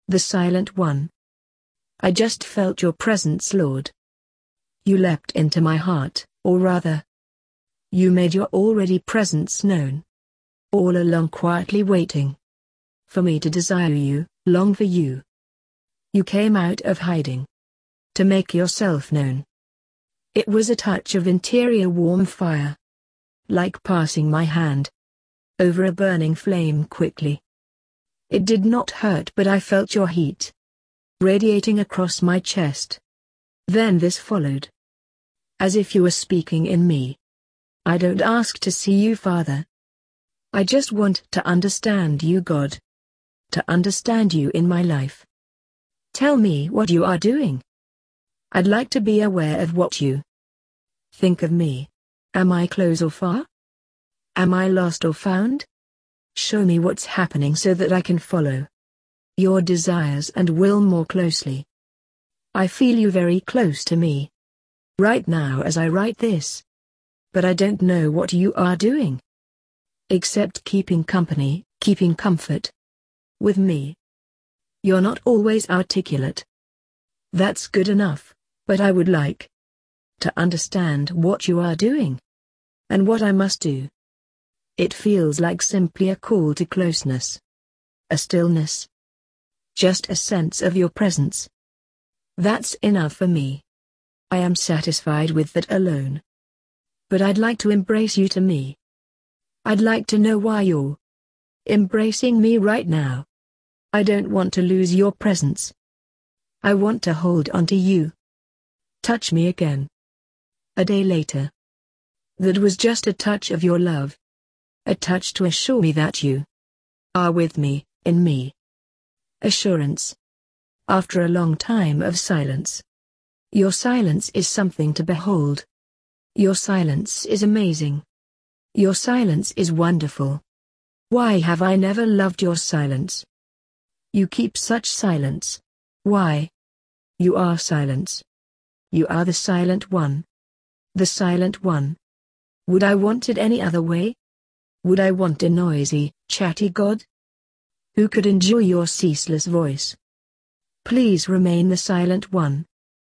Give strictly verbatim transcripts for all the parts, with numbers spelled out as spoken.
The Silent One. I just felt your presence, Lord. You leapt into my heart, or rather, you made your already presence known. All along quietly waiting for me to desire you, long for you. You came out of hiding to make yourself known. It was a touch of interior warm fire, like passing my hand over a burning flame quickly. It did not hurt, but I felt your heat radiating across my chest. Then this followed, as if you were speaking in me. I don't ask to see you, Father. I just want to understand you, God. To understand you in my life. Tell me what you are doing. I'd like to be aware of what you think of me. Am I close or far? Am I lost or found? Show me what's happening so that I can follow your desires and will more closely. I feel you very close to me right now as I write this. But I don't know what you are doing, except keeping company, keeping comfort with me. You're not always articulate. That's good enough, but I would like to understand what you are doing and what I must do. It feels like simply a call to closeness, a stillness, just a sense of your presence. That's enough for me. I am satisfied with that alone. But I'd like to embrace you to me. I'd like to know why you're embracing me right now. I don't want to lose your presence. I want to hold on to you. Touch me again. A day later. That was just a touch of your love. A touch to assure me that you are with me, in me. Assurance. After a long time of silence. Your silence is something to behold. Your silence is amazing. Your silence is wonderful. Why have I never loved your silence? You keep such silence. Why? You are silence. You are the Silent One. The Silent One. Would I want it any other way? Would I want a noisy, chatty God? Who could endure your ceaseless voice? Please remain the Silent One.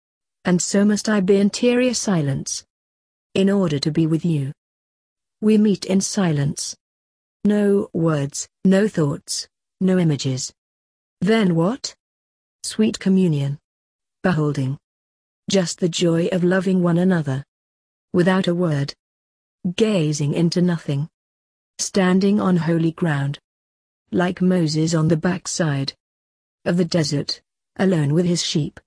And so must I be interior silence, in order to be with you. We meet in silence. No words, no thoughts, no images. Then what? Sweet communion. Beholding. Just the joy of loving one another. Without a word. Gazing into nothing. Standing on holy ground. Like Moses on the backside of the desert, alone with his sheep.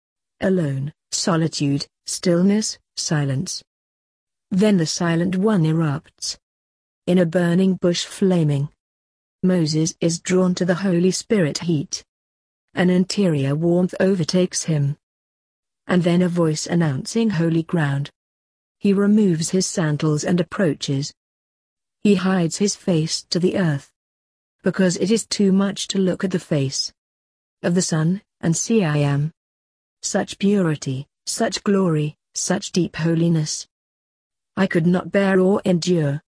Alone, solitude, stillness, silence. Then the Silent One erupts. In a burning bush flaming. Moses is drawn to the Holy Spirit heat. An interior warmth overtakes him. And then a voice announcing holy ground. He removes his sandals and approaches. He hides his face to the earth. Because it is too much to look at the face of the sun, and see I am. Such purity, such glory, such deep holiness. I could not bear or endure.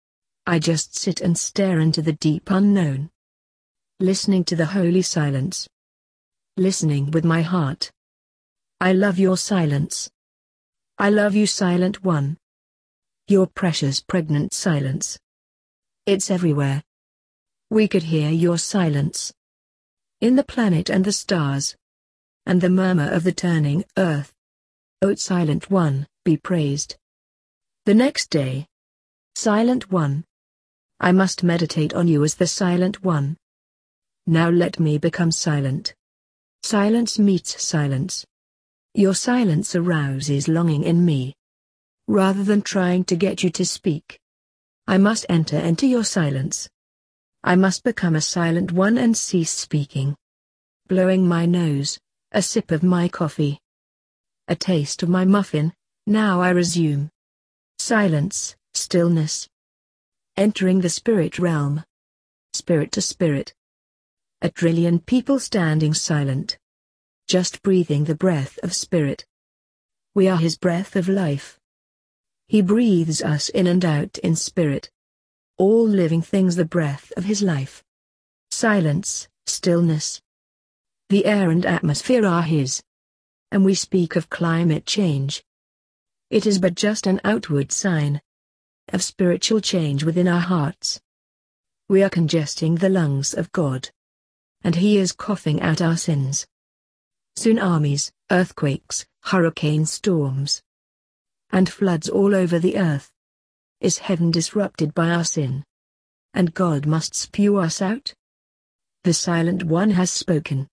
I just sit and stare into the deep unknown. Listening to the holy silence. Listening with my heart. I love your silence. I love you, Silent One. Your precious pregnant silence. It's everywhere. We could hear your silence. In the planet and the stars. And the murmur of the turning earth. O Silent One, be praised. The next day. Silent One. I must meditate on you as the Silent One. Now let me become silent. Silence meets silence. Your silence arouses longing in me. Rather than trying to get you to speak, I must enter into your silence. I must become a Silent One and cease speaking. Blowing my nose, a sip of my coffee, a taste of my muffin, now I resume. Silence, stillness. Entering the spirit realm. Spirit to spirit. A trillion people standing silent. Just breathing the breath of spirit. We are his breath of life. He breathes us in and out in spirit. All living things the breath of his life. Silence, stillness. The air and atmosphere are His. And we speak of climate change. It is but just an outward sign of spiritual change within our hearts. We are congesting the lungs of God. And He is coughing out our sins. Tsunamis, earthquakes, hurricane storms, and floods all over the earth. Is heaven disrupted by our sin? And God must spew us out? The Silent One has spoken.